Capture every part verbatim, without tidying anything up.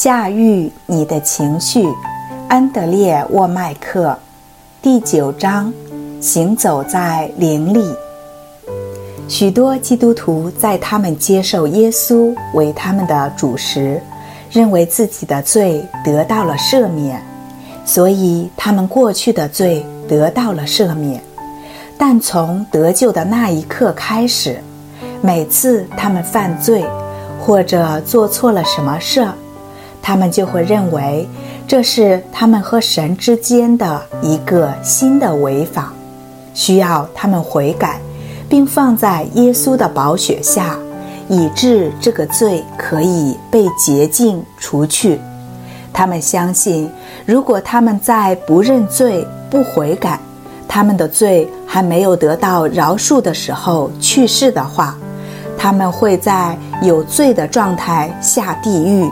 驾驭你的情绪，安德烈沃麦克。第九章，行走在灵里。许多基督徒在他们接受耶稣为他们的主时，认为自己的罪得到了赦免，所以他们过去的罪得到了赦免。但从得救的那一刻开始，每次他们犯罪或者做错了什么事，他们就会认为这是他们和神之间的一个新的违法，需要他们悔改，并放在耶稣的宝血下，以致这个罪可以被洁净除去。他们相信，如果他们在不认罪、不悔改，他们的罪还没有得到饶恕的时候去世的话，他们会在有罪的状态下地狱。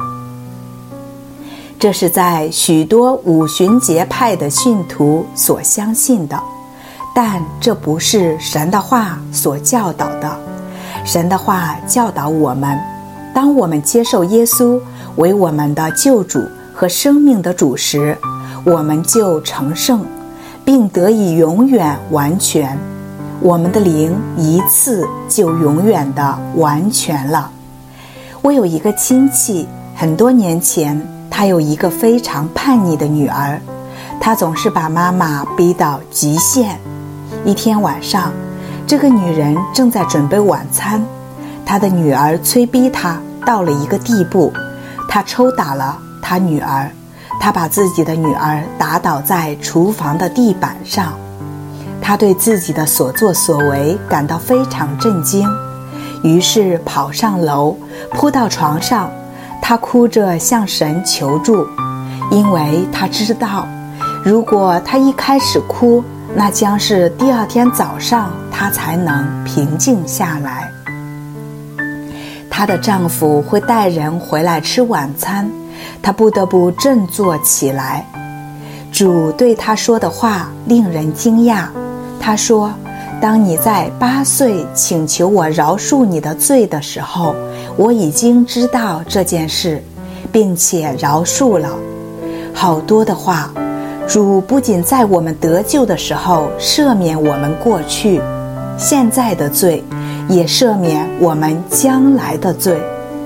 这是在许多五旬节派的信徒所相信的，但这不是神的话所教导的。神的话教导我们，当我们接受耶稣为我们的救主和生命的主时，我们就成圣，并得以永远完全。我们的灵一次就永远的完全了。我有一个亲戚，很多年前他有一个非常叛逆的女儿，他总是把妈妈逼到极限。一天晚上，这个女人正在准备晚餐，她的女儿催逼她到了一个地步，她抽打了她女儿，她把自己的女儿打倒在厨房的地板上。她对自己的所作所为感到非常震惊，于是跑上楼，扑到床上，她哭着向神求助，因为她知道，如果她一开始哭，那将是第二天早上她才能平静下来。她的丈夫会带人回来吃晚餐，她不得不振作起来。主对她说的话令人惊讶，他说，当你在八岁请求我饶恕你的罪的时候，我已经知道这件事，并且饶恕了。好多的话，主不仅在我们得救的时候赦免我们过去现在的罪，也赦免我们将来的罪。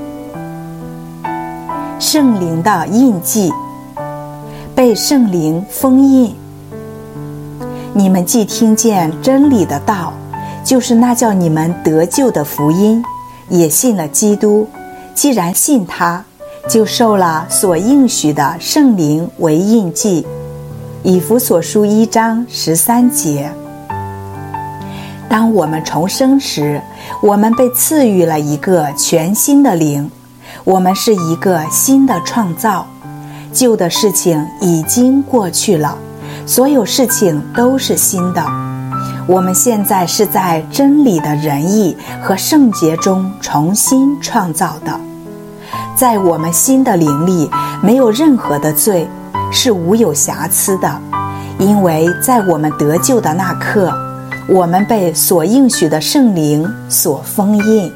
圣灵的印记，被圣灵封印。你们既听见真理的道，就是那叫你们得救的福音，也信了基督，既然信他，就受了所应许的圣灵为印记。以弗所书一章十三节。当我们重生时，我们被赐予了一个全新的灵，我们是一个新的创造，旧的事情已经过去了，所有事情都是新的。我们现在是在真理的仁义和圣洁中重新创造的。在我们新的灵里，没有任何的罪，是无有瑕疵的，因为在我们得救的那刻，我们被所应许的圣灵所封印。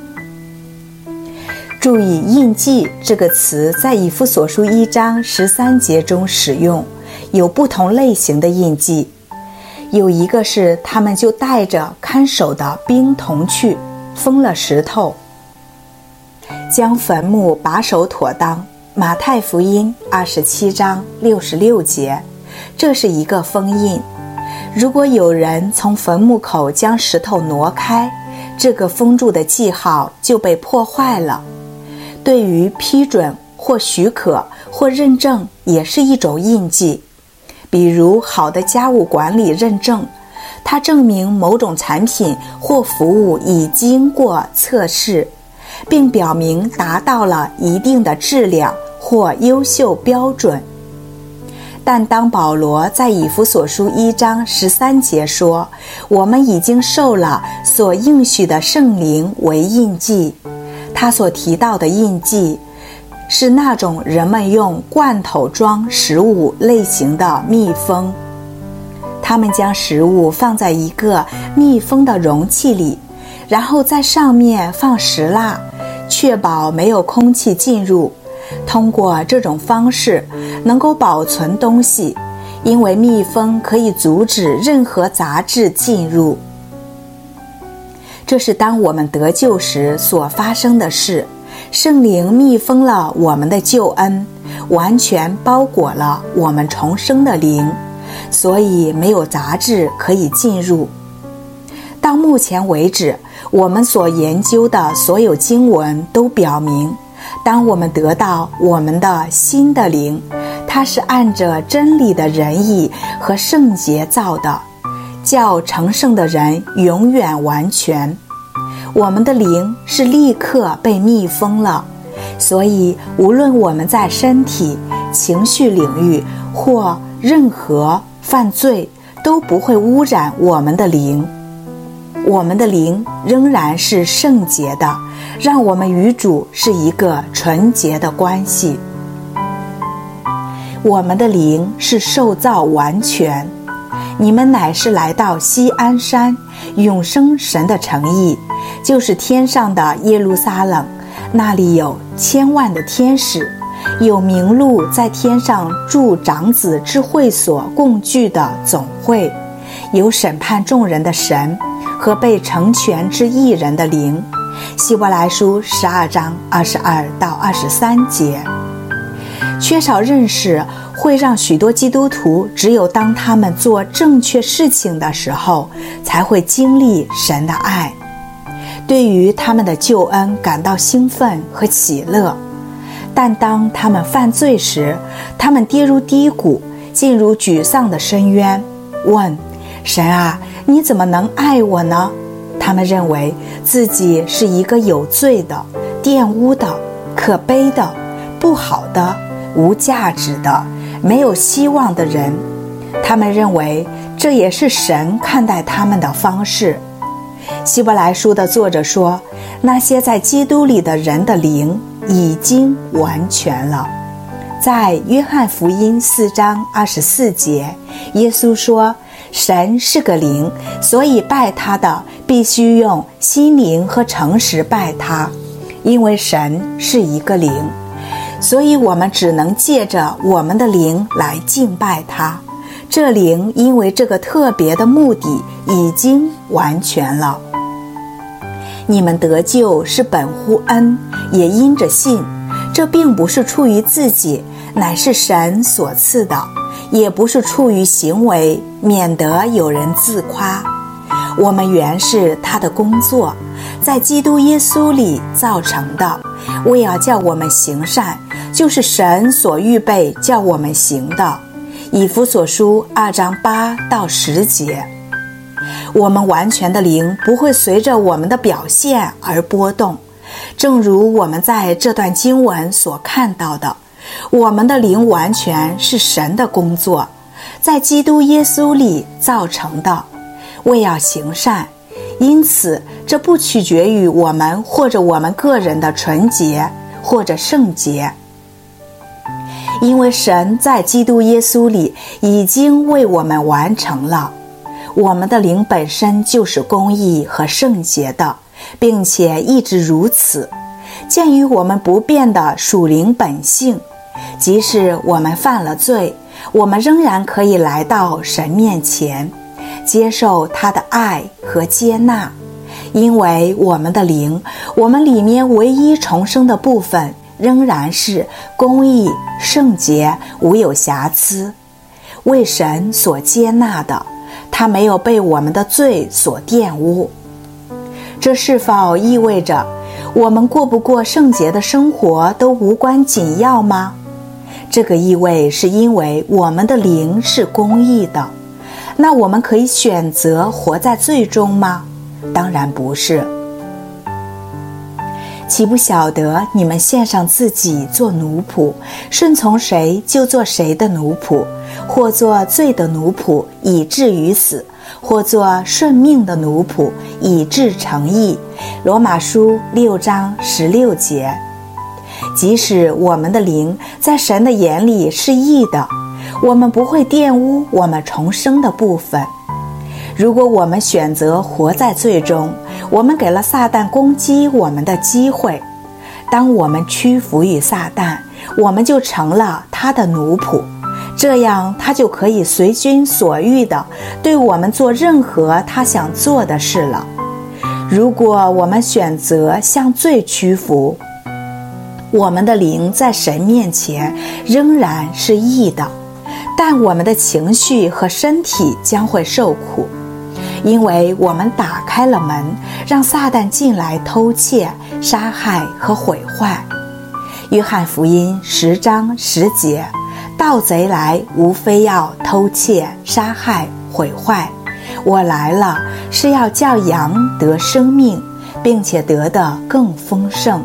注意，印记这个词在以弗所书一章十三节中使用，有不同类型的印记。有一个是他们就带着看守的兵童去，封了石头，将坟墓把守妥当。马太福音二十七章六十六节，这是一个封印。如果有人从坟墓口将石头挪开，这个封住的记号就被破坏了。对于批准或许可或认证也是一种印记，比如好的家务管理认证，它证明某种产品或服务已经过测试，并表明达到了一定的质量或优秀标准。但当保罗在以弗所书一章十三节说，我们已经受了所应许的圣灵为印记，他所提到的印记是那种人们用罐头装食物类型的密封。他们将食物放在一个密封的容器里，然后在上面放石蜡，确保没有空气进入， 通过这种方式能够保存东西，因为密封可以阻止任何杂质进入。这是当我们得救时所发生的事。圣灵密封了我们的救恩，完全包裹了我们重生的灵，所以没有杂质可以进入。到目前为止，我们所研究的所有经文都表明，当我们得到我们的新的灵，它是按着真理的仁义和圣洁造的，叫成圣的人永远完全。我们的灵是立刻被密封了，所以无论我们在身体、情绪领域或任何犯罪，都不会污染我们的灵。我们的灵仍然是圣洁的，让我们与主是一个纯洁的关系。我们的灵是受造完全。你们乃是来到锡安山，永生神的城邑，就是天上的耶路撒冷，那里有千万的天使，有名录在天上住长子之会所共聚的总会，有审判众人的神和被成全之义人的灵。希伯来书十二章二十二到二十三节。缺少认识会让许多基督徒只有当他们做正确事情的时候，才会经历神的爱，对于他们的救恩感到兴奋和喜乐。但当他们犯罪时，他们跌入低谷，进入沮丧的深渊，问神啊，你怎么能爱我呢？他们认为自己是一个有罪的、玷污的、可悲的、不好的、无价值的、没有希望的人。他们认为这也是神看待他们的方式。希伯来书的作者说，那些在基督里的人的灵已经完全了。在约翰福音四章二十四节，耶稣说，神是个灵，所以拜他的必须用心灵和诚实拜他，因为神是一个灵，所以我们只能借着我们的灵来敬拜他。这灵因为这个特别的目的已经完全了。你们得救是本乎恩，也因着信，这并不是出于自己，乃是神所赐的，也不是出于行为，免得有人自夸。我们原是他的工作，在基督耶稣里造成的，为要叫我们行善，就是神所预备叫我们行的。以弗所书二章八到十节。我们完全的灵不会随着我们的表现而波动，正如我们在这段经文所看到的，我们的灵完全是神的工作，在基督耶稣里造成的，为要行善。因此这不取决于我们或者我们个人的纯洁或者圣洁，因为神在基督耶稣里已经为我们完成了。我们的灵本身就是公义和圣洁的，并且一直如此。鉴于我们不变的属灵本性，即使我们犯了罪，我们仍然可以来到神面前，接受他的爱和接纳。因为我们的灵，我们里面唯一重生的部分仍然是公义、圣洁、无有瑕疵，为神所接纳的，他没有被我们的罪所玷污。这是否意味着我们过不过圣洁的生活都无关紧要吗？这个意味是因为我们的灵是公义的。那我们可以选择活在罪中吗？当然不是。岂不晓得你们献上自己做奴仆，顺从谁就做谁的奴仆，或做罪的奴仆以至于死，或做顺命的奴仆以致成义。罗马书六章十六节。即使我们的灵在神的眼里是义的，我们不会玷污我们重生的部分。如果我们选择活在罪中，我们给了撒旦攻击我们的机会。 当我们屈服于撒旦，我们就成了他的奴仆，这样他就可以随心所欲地对我们做任何他想做的事了。如果我们选择向罪屈服，我们的灵在神面前仍然是义的，但我们的情绪和身体将会受苦，因为我们打开了门，让撒旦进来偷窃、杀害和毁坏。约翰福音十章十节，盗贼来，无非要偷窃、杀害、毁坏。我来了，是要叫羊得生命，并且得的更丰盛。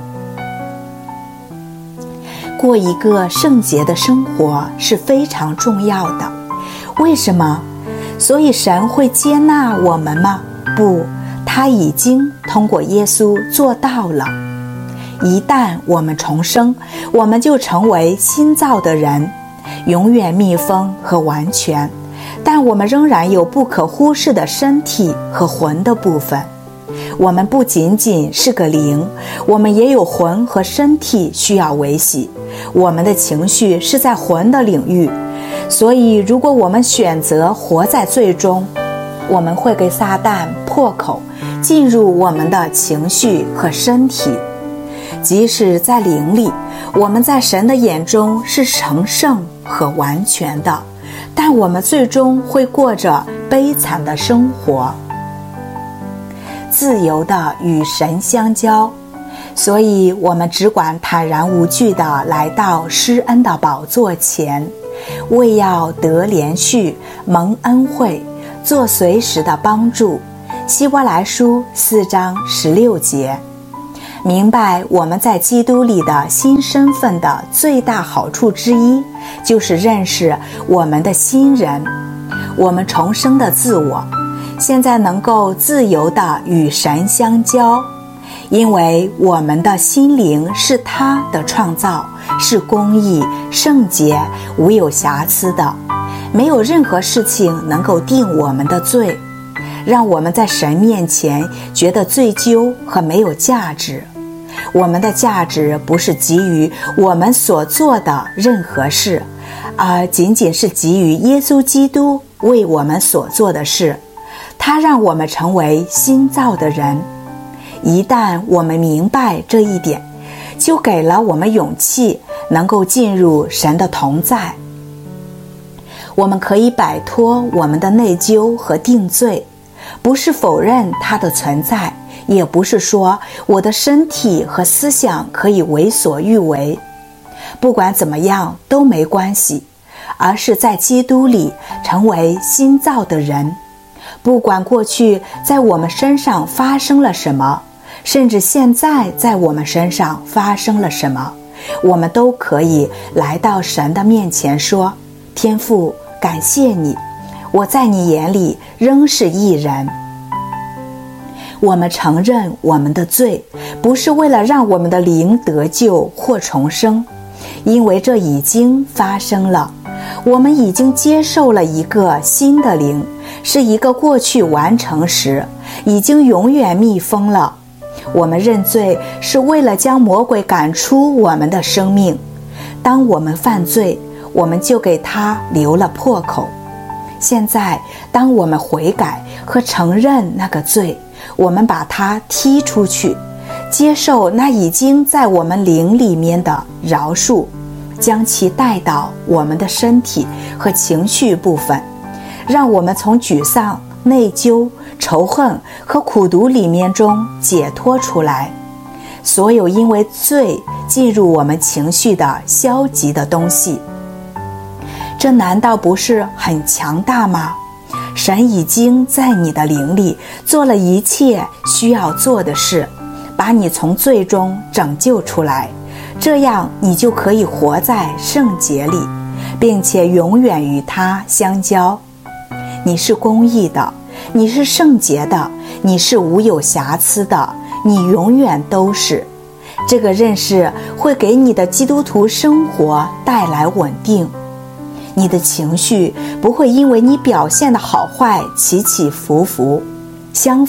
过一个圣洁的生活是非常重要的。为什么？所以神会接纳我们吗？不，他已经通过耶稣做到了。一旦我们重生，我们就成为新造的人，永远密封和完全。但我们仍然有不可忽视的身体和魂的部分。我们不仅仅是个灵，我们也有魂和身体需要维系。我们的情绪是在魂的领域，所以如果我们选择活在罪中，我们会给撒旦破口，进入我们的情绪和身体。即使在灵里，我们在神的眼中是成圣和完全的，但我们最终会过着悲惨的生活，自由地与神相交。所以我们只管坦然无惧地来到施恩的宝座前，为要得连续蒙恩惠，做随时的帮助。希伯来书四章十六节。明白我们在基督里的新身份的最大好处之一，就是认识我们的新人，我们重生的自我，现在能够自由地与神相交，因为我们的心灵是他的创造，是公义、圣洁、无有瑕疵的，没有任何事情能够定我们的罪，让我们在神面前觉得罪疚和没有价值。我们的价值不是基于我们所做的任何事，而仅仅是基于耶稣基督为我们所做的事。他让我们成为新造的人。一旦我们明白这一点，就给了我们勇气，能够进入神的同在。我们可以摆脱我们的内疚和定罪，不是否认它的存在，也不是说我的身体和思想可以为所欲为，不管怎么样都没关系，而是在基督里成为新造的人。不管过去在我们身上发生了什么，甚至现在在我们身上发生了什么，我们都可以来到神的面前说：天父，感谢你，我在你眼里仍是义人。我们承认我们的罪，不是为了让我们的灵得救或重生，因为这已经发生了。我们已经接受了一个新的灵，是一个过去完成时，已经永远密封了。我们认罪是为了将魔鬼赶出我们的生命。当我们犯罪，我们就给他留了破口。现在当我们悔改和承认那个罪，我们把它踢出去，接受那已经在我们灵里面的饶恕，将其带到我们的身体和情绪部分，让我们从沮丧、内疚、仇恨和苦毒里面中解脱出来。所有因为罪进入我们情绪的消极的东西，这难道不是很强大吗？神已经在你的灵里做了一切需要做的事，把你从罪中拯救出来，这样你就可以活在圣洁里，并且永远与他相交。你是公义的，你是圣洁的，你是无有瑕疵的，你永远都是。这个认识会给你的基督徒生活带来稳定。你的情绪不会因为你表现的好坏起起伏伏，相反，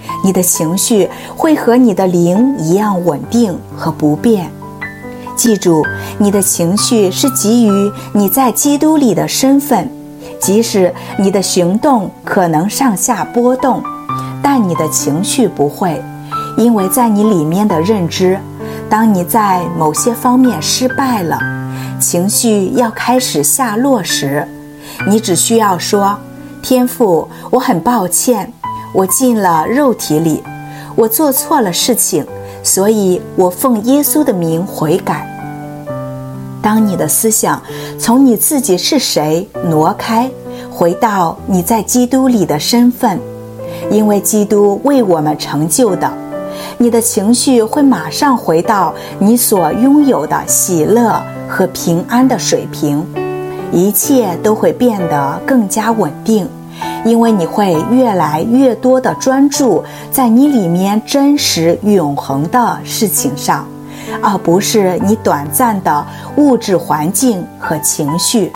你的情绪会和你的灵一样稳定和不变。记住，你的情绪是基于你在基督里的身份，即使你的行动可能上下波动，但你的情绪不会，因为在你里面的认知，当你在某些方面失败了，情绪要开始下落时，你只需要说：天父，我很抱歉，我进了肉体里，我做错了事情，所以我奉耶稣的名悔改。当你的思想从你自己是谁挪开，回到你在基督里的身份，因为基督为我们成就的，你的情绪会马上回到你所拥有的喜乐和平安的水平，一切都会变得更加稳定，因为你会越来越多地专注在你里面真实永恒的事情上，而不是你短暂的物质环境和情绪。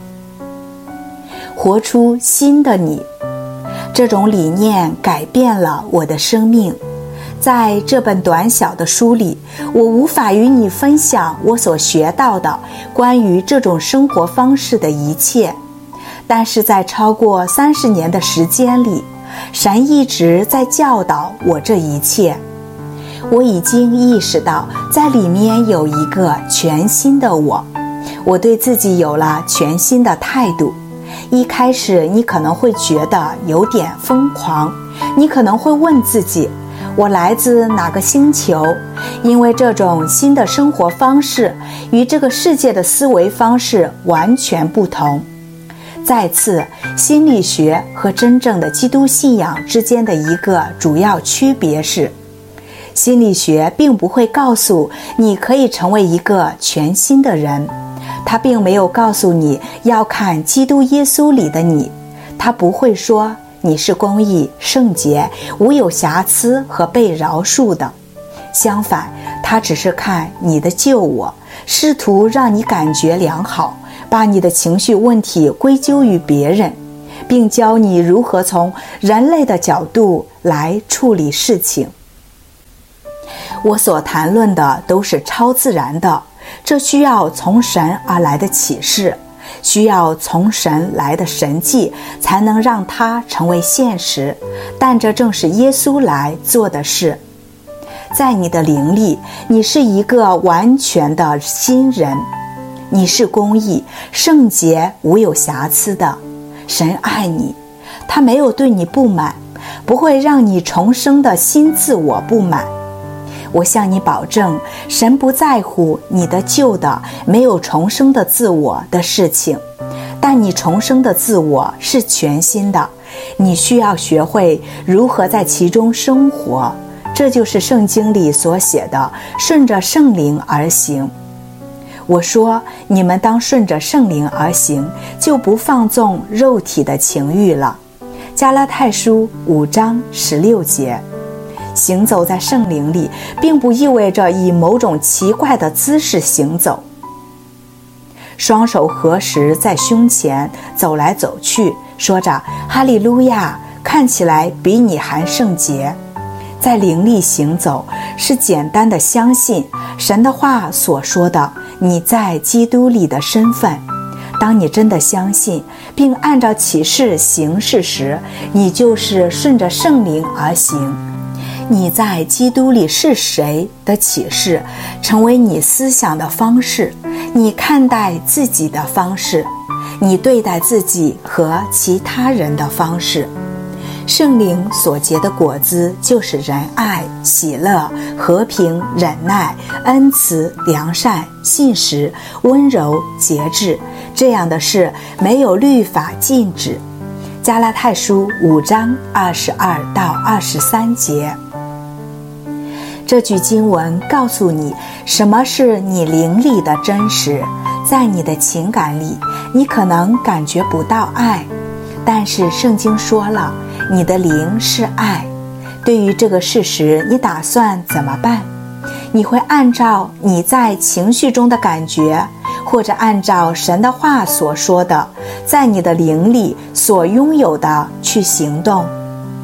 活出新的你，这种理念改变了我的生命。在这本短小的书里，我无法与你分享我所学到的关于这种生活方式的一切，但是在超过三十年的时间里，神一直在教导我这一切。我已经意识到，在里面有一个全新的我，我对自己有了全新的态度。一开始你可能会觉得有点疯狂，你可能会问自己，我来自哪个星球？因为这种新的生活方式与这个世界的思维方式完全不同。再次，心理学和真正的基督信仰之间的一个主要区别是，心理学并不会告诉你可以成为一个全新的人，它并没有告诉你要看基督耶稣里的你，它不会说你是公义、圣洁、无有瑕疵和被饶恕的。相反，它只是看你的旧我，试图让你感觉良好，把你的情绪问题归咎于别人，并教你如何从人类的角度来处理事情。我所谈论的都是超自然的，这需要从神而来的启示，需要从神来的神迹才能让它成为现实，但这正是耶稣来做的事。在你的灵里，你是一个完全的新人，你是公义、圣洁、无有瑕疵的。神爱你，他没有对你不满，不会让你重生的新自我不满。我向你保证，神不在乎你的旧的没有重生的自我的事情，但你重生的自我是全新的，你需要学会如何在其中生活。这就是圣经里所写的，顺着圣灵而行。我说，你们当顺着圣灵而行，就不放纵肉体的情欲了。加拉太书五章十六节。行走在圣灵里，并不意味着以某种奇怪的姿势行走。双手合十在胸前走来走去，说着哈利路亚，看起来比你还圣洁。在灵里行走，是简单的相信神的话所说的你在基督里的身份。当你真的相信并按照启示行事时，你就是顺着圣灵而行。你在基督里是谁的启示，成为你思想的方式，你看待自己的方式，你对待自己和其他人的方式。圣灵所结的果子就是仁爱、喜乐、和平、忍耐、恩慈、良善、信实、温柔、节制，这样的事没有律法禁止。加拉太书五章二十二到二十三节。这句经文告诉你什么是你灵里的真实。在你的情感里，你可能感觉不到爱，但是圣经说了，你的灵是爱。对于这个事实，你打算怎么办？你会按照你在情绪中的感觉，或者按照神的话所说的，在你的灵里所拥有的去行动。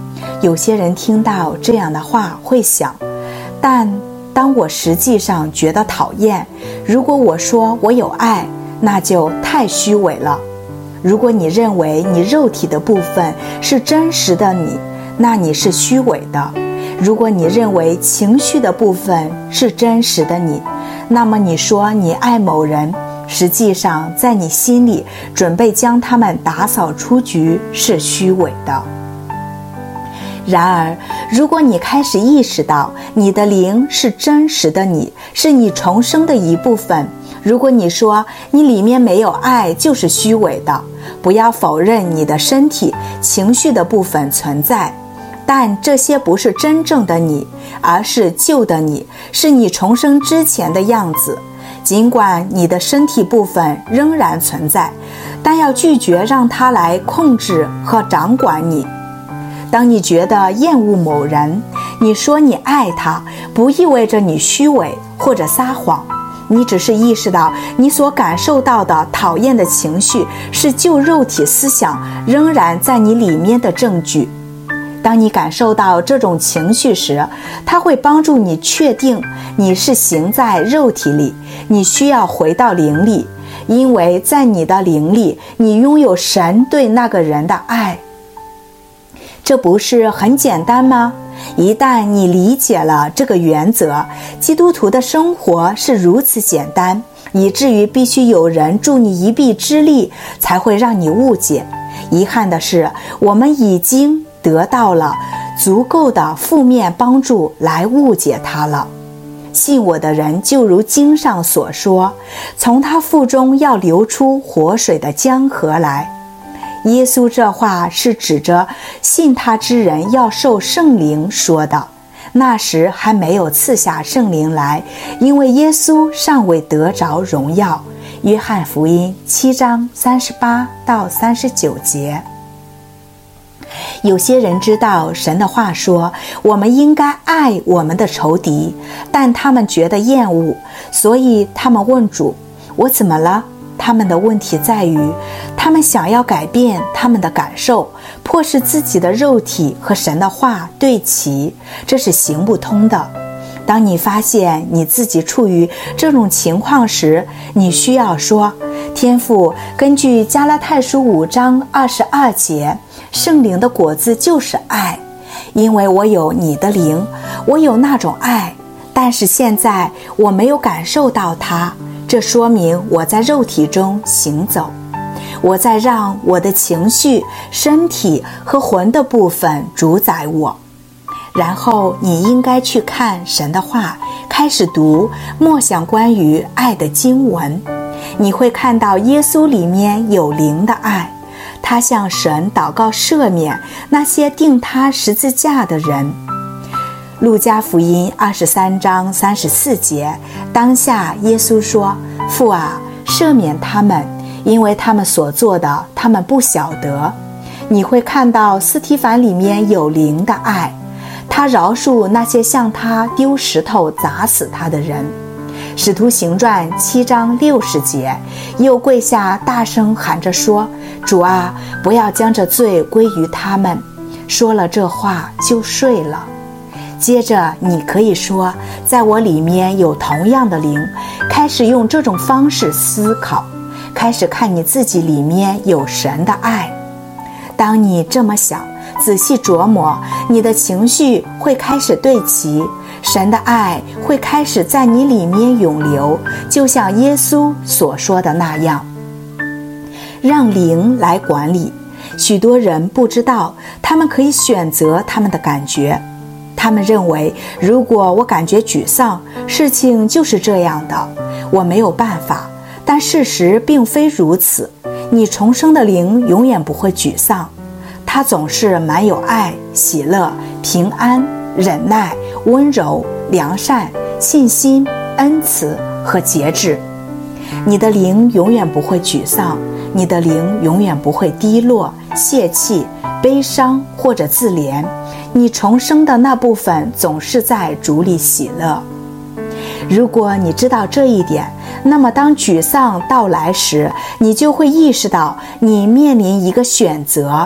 有些人听到这样的话会想，但当我实际上觉得讨厌，如果我说我有爱，那就太虚伪了。如果你认为你肉体的部分是真实的你，那你是虚伪的。如果你认为情绪的部分是真实的你，那么你说你爱某人，实际上在你心里准备将他们打扫出局，是虚伪的。然而，如果你开始意识到你的灵是真实的你，是你重生的一部分，如果你说你里面没有爱就是虚伪的，不要否认你的身体、情绪的部分存在，但这些不是真正的你，而是旧的你，是你重生之前的样子。尽管你的身体部分仍然存在，但要拒绝让它来控制和掌管你。当你觉得厌恶某人，你说你爱他，不意味着你虚伪或者撒谎，你只是意识到你所感受到的讨厌的情绪是旧肉体思想仍然在你里面的证据。当你感受到这种情绪时，它会帮助你确定你是行在肉体里，你需要回到灵里，因为在你的灵里，你拥有神对那个人的爱。这不是很简单吗？一旦你理解了这个原则，基督徒的生活是如此简单，以至于必须有人助你一臂之力，才会让你误解。遗憾的是，我们已经得到了足够的负面帮助来误解它了。信我的人就如经上所说，从他腹中要流出活水的江河来。耶稣这话是指着信他之人要受圣灵说的，那时还没有赐下圣灵来，因为耶稣尚未得着荣耀。约翰福音七章三十八到三十九节。有些人知道神的话说我们应该爱我们的仇敌，但他们觉得厌恶，所以他们问主，我怎么了？他们的问题在于，他们想要改变他们的感受，迫使自己的肉体和神的话对齐，这是行不通的。当你发现你自己处于这种情况时，你需要说，天父，根据加拉太书五章二十二节，圣灵的果子就是爱，因为我有你的灵，我有那种爱，但是现在我没有感受到它，这说明我在肉体中行走，我在让我的情绪、身体和魂的部分主宰我。然后你应该去看神的话，开始读默想关于爱的经文，你会看到耶稣里面有灵的爱，他向神祷告赦免那些钉他十字架的人。路加福音二十三章三十四节，当下耶稣说，父啊，赦免他们，因为他们所做的他们不晓得。你会看到斯提凡里面有灵的爱，他饶恕那些向他丢石头砸死他的人。使徒行传七章六十节，又跪下大声喊着说，主啊，不要将这罪归于他们。说了这话就睡了。接着你可以说，在我里面有同样的灵，开始用这种方式思考，开始看你自己里面有神的爱。当你这么想，仔细琢磨，你的情绪会开始对齐，神的爱会开始在你里面涌流，就像耶稣所说的那样。让灵来管理。许多人不知道，他们可以选择他们的感觉。他们认为，如果我感觉沮丧，事情就是这样的，我没有办法。但事实并非如此，你重生的灵永远不会沮丧，它总是满有爱、喜乐、平安、忍耐、温柔、良善、信心、恩慈和节制。你的灵永远不会沮丧，你的灵永远不会低落、泄气、悲伤或者自怜。你重生的那部分总是在主里喜乐。如果你知道这一点，那么当沮丧到来时，你就会意识到你面临一个选择。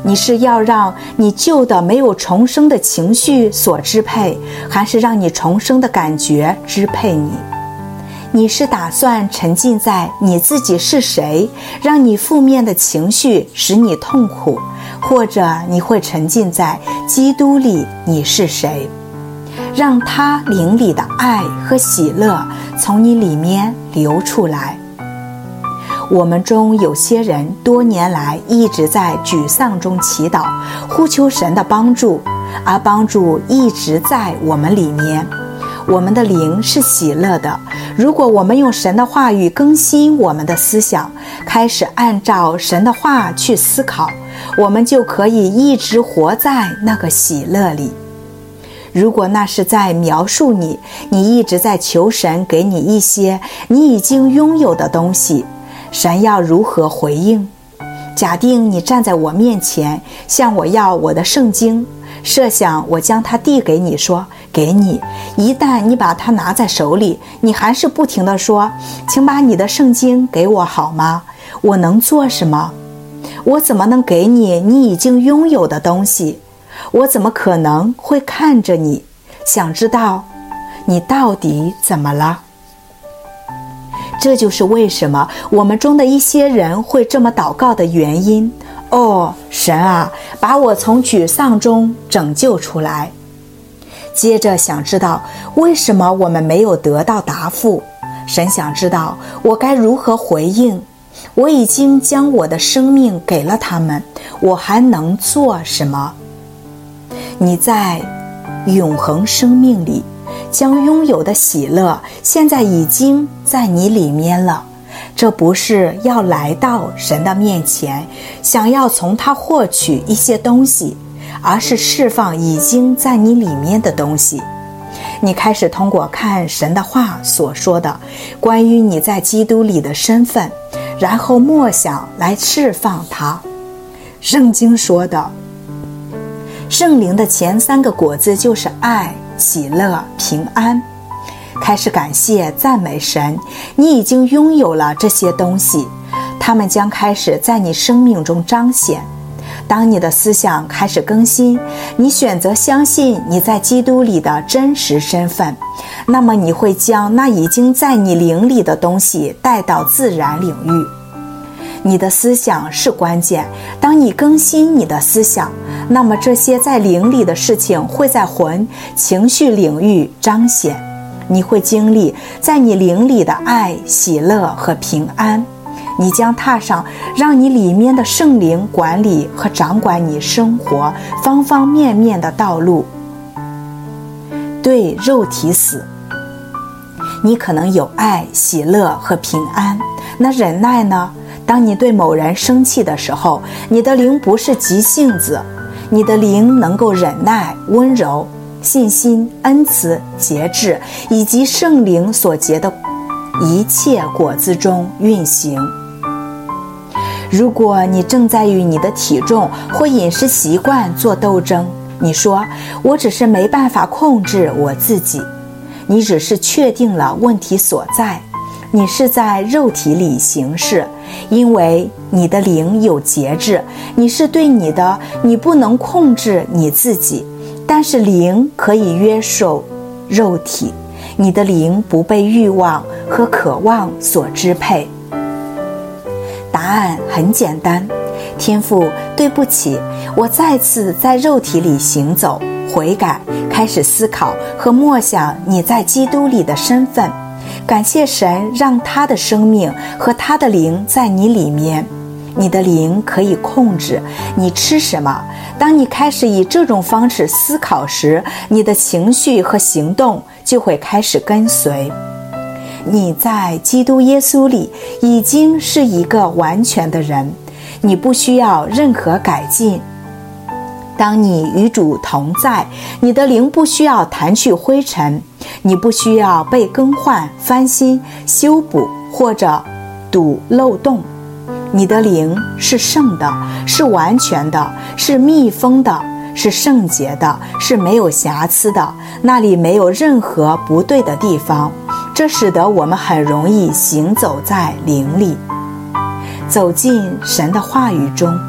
你是要让你旧的没有重生的情绪所支配，还是让你重生的感觉支配你？你是打算沉浸在你自己是谁，让你负面的情绪使你痛苦，或者你会沉浸在基督里你是谁，让他灵里的爱和喜乐从你里面流出来。我们中有些人多年来一直在沮丧中祈祷，呼求神的帮助，而帮助一直在我们里面。我们的灵是喜乐的，如果我们用神的话语更新我们的思想，开始按照神的话去思考，我们就可以一直活在那个喜乐里。如果那是在描述你，你一直在求神给你一些你已经拥有的东西，神要如何回应？假定你站在我面前，向我要我的圣经，设想我将它递给你，说给你，一旦你把它拿在手里，你还是不停地说，请把你的圣经给我好吗？我能做什么？我怎么能给你你已经拥有的东西？我怎么可能会看着你，想知道你到底怎么了？这就是为什么我们中的一些人会这么祷告的原因。哦，神啊，把我从沮丧中拯救出来。接着想知道为什么我们没有得到答复，神想知道我该如何回应。我已经将我的生命给了他们，我还能做什么？你在永恒生命里将拥有的喜乐现在已经在你里面了，这不是要来到神的面前想要从他获取一些东西，而是释放已经在你里面的东西。你开始通过看神的话所说的关于你在基督里的身份，然后默想来释放它。圣经说的圣灵的前三个果子就是爱、喜乐、平安。开始感谢赞美神，你已经拥有了这些东西，它们将开始在你生命中彰显。当你的思想开始更新，你选择相信你在基督里的真实身份，那么你会将那已经在你灵里的东西带到自然领域。你的思想是关键，当你更新你的思想，那么这些在灵里的事情会在魂、情绪领域彰显。你会经历在你灵里的爱、喜乐和平安。你将踏上让你里面的圣灵管理和掌管你生活方方面面的道路。对肉体死，你可能有爱、喜乐和平安。那忍耐呢？当你对某人生气的时候，你的灵不是急性子，你的灵能够忍耐、温柔、信心、恩慈、节制以及圣灵所结的一切果子中运行。如果你正在与你的体重或饮食习惯做斗争，你说我只是没办法控制我自己，你只是确定了问题所在。你是在肉体里行事，因为你的灵有节制，你是对你的，你不能控制你自己，但是灵可以约束肉体，你的灵不被欲望和渴望所支配。答案很简单，天父，对不起，我再次在肉体里行走，悔改，开始思考和默想你在基督里的身份。感谢神让他的生命和他的灵在你里面，你的灵可以控制你吃什么。当你开始以这种方式思考时，你的情绪和行动就会开始跟随。你在基督耶稣里已经是一个完全的人，你不需要任何改进。当你与主同在，你的灵不需要弹去灰尘，你不需要被更换、翻新、修补或者堵漏洞。你的灵是圣的，是完全的，是密封的，是圣洁的，是没有瑕疵的，那里没有任何不对的地方。这使得我们很容易行走在灵里，走进神的话语中，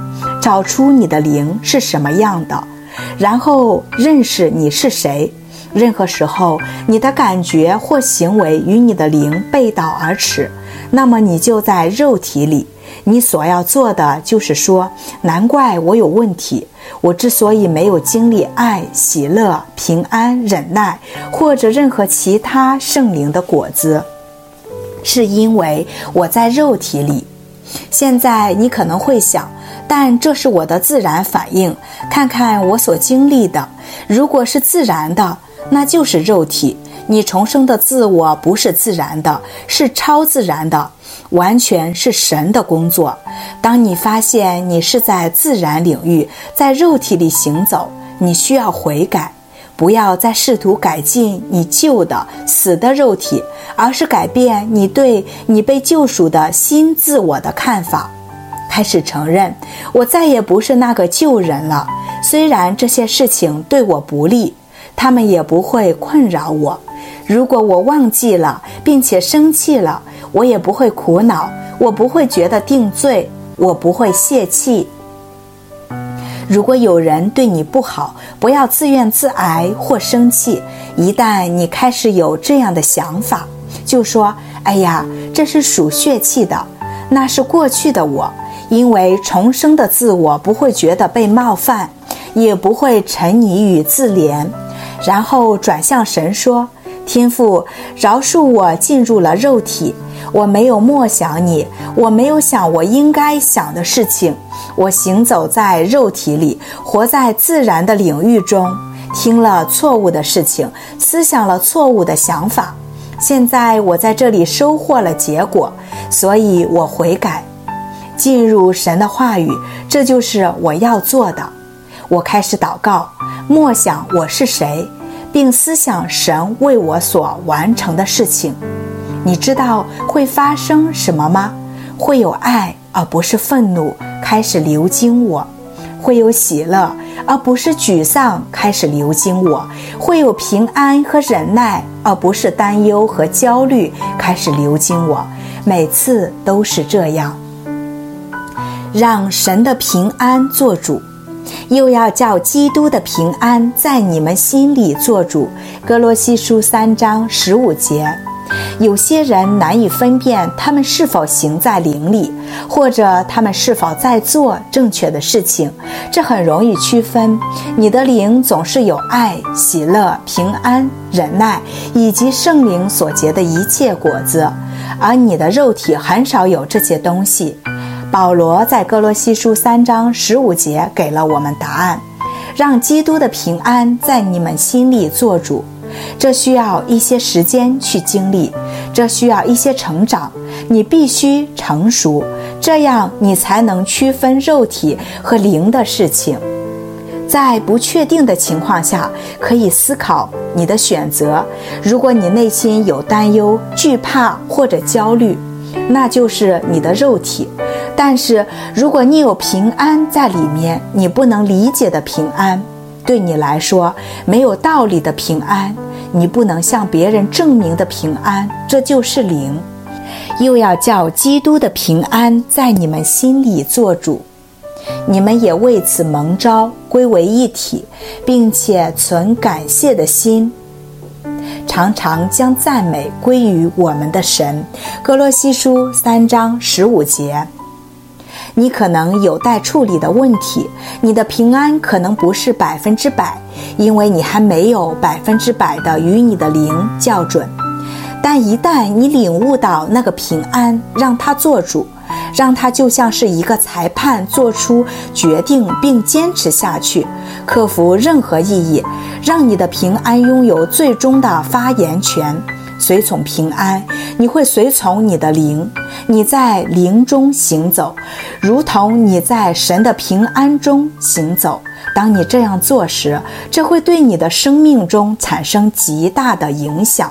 找出你的灵是什么样的，然后认识你是谁。任何时候你的感觉或行为与你的灵背道而驰，那么你就在肉体里。你所要做的就是说，难怪我有问题，我之所以没有经历爱、喜乐、平安、忍耐或者任何其他圣灵的果子，是因为我在肉体里。现在你可能会想，但这是我的自然反应，看看我所经历的，如果是自然的，那就是肉体。你重生的自我不是自然的，是超自然的，完全是神的工作。当你发现你是在自然领域，在肉体里行走，你需要悔改，不要再试图改进你旧的死的肉体，而是改变你对你被救赎的新自我的看法。开始承认，我再也不是那个旧人了，虽然这些事情对我不利，他们也不会困扰我。如果我忘记了并且生气了，我也不会苦恼，我不会觉得定罪，我不会泄气。如果有人对你不好，不要自怨自艾或生气。一旦你开始有这样的想法，就说，哎呀，这是属血气的，那是过去的我。因为重生的自我不会觉得被冒犯，也不会沉溺于自怜，然后转向神说，天父，饶恕我进入了肉体，我没有默想你，我没有想我应该想的事情，我行走在肉体里，活在自然的领域中，听了错误的事情，思想了错误的想法。现在我在这里收获了结果，所以我悔改，进入神的话语，这就是我要做的。我开始祷告，默想我是谁，并思想神为我所完成的事情。你知道会发生什么吗？会有爱而不是愤怒开始流经我，会有喜乐而不是沮丧开始流经我，会有平安和忍耐而不是担忧和焦虑开始流经我。每次都是这样。让神的平安做主，又要叫基督的平安在你们心里做主。哥罗西书三章十五节。有些人难以分辨他们是否行在灵里，或者他们是否在做正确的事情，这很容易区分。你的灵总是有爱、喜乐、平安、忍耐以及圣灵所结的一切果子，而你的肉体很少有这些东西。保罗在哥罗西书三章十五节给了我们答案，让基督的平安在你们心里做主。这需要一些时间去经历，这需要一些成长，你必须成熟，这样你才能区分肉体和灵的事情。在不确定的情况下，可以思考你的选择。如果你内心有担忧、惧怕或者焦虑，那就是你的肉体。但是如果你有平安在里面，你不能理解的平安，对你来说没有道理的平安，你不能向别人证明的平安，这就是灵。又要叫基督的平安在你们心里做主，你们也为此蒙召归为一体，并且存感谢的心，常常将赞美归于我们的神。哥罗西书三章十五节。你可能有待处理的问题，你的平安可能不是百分之百，因为你还没有百分之百的与你的灵校准。但一旦你领悟到那个平安，让它做主，让它就像是一个裁判做出决定并坚持下去，克服任何意义，让你的平安拥有最终的发言权。随从平安，你会随从你的灵，你在灵中行走，如同你在神的平安中行走。当你这样做时，这会对你的生命中产生极大的影响。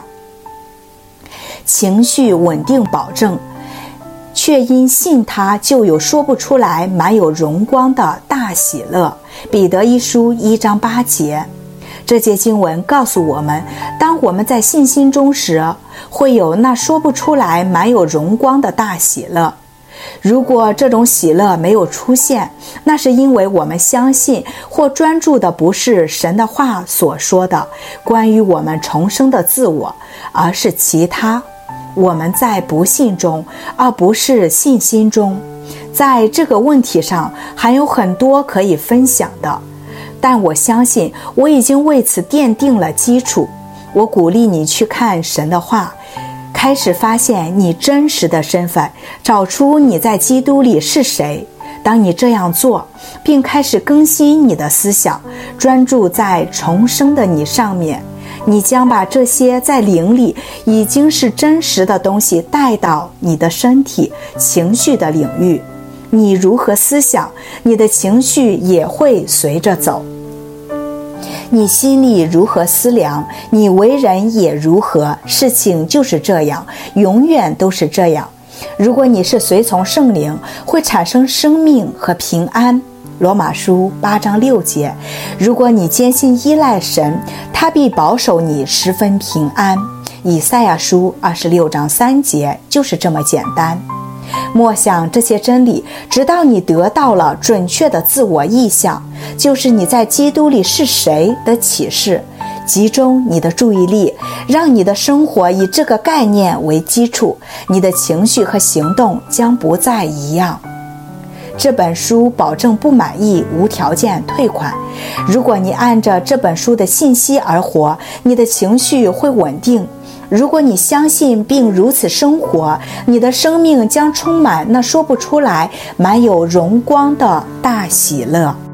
情绪稳定保证，却因信他就有说不出来满有荣光的大喜乐。彼得一书一章八节。这节经文告诉我们，当我们在信心中时，会有那说不出来满有荣光的大喜乐。 如果这种喜乐没有出现，那是因为我们相信或专注的不是神的话所说的关于我们重生的自我，而是其他。我们在不信中，而不是信心中。在这个问题上还有很多可以分享的，但我相信我已经为此奠定了基础。我鼓励你去看神的话，开始发现你真实的身份，找出你在基督里是谁。当你这样做，并开始更新你的思想，专注在重生的你上面，你将把这些在灵里已经是真实的东西带到你的身体、情绪的领域。你如何思想，你的情绪也会随着走。你心里如何思量，你为人也如何。事情就是这样，永远都是这样。如果你是随从圣灵，会产生生命和平安。罗马书八章六节。如果你坚信依赖神，他必保守你十分平安。以赛亚书二十六章三节，就是这么简单。默想这些真理，直到你得到了准确的自我意象，就是你在基督里是谁的启示。集中你的注意力，让你的生活以这个概念为基础，你的情绪和行动将不再一样。这本书保证不满意无条件退款。如果你按着这本书的信息而活，你的情绪会稳定。如果你相信并如此生活，你的生命将充满那说不出来、满有荣光的大喜乐。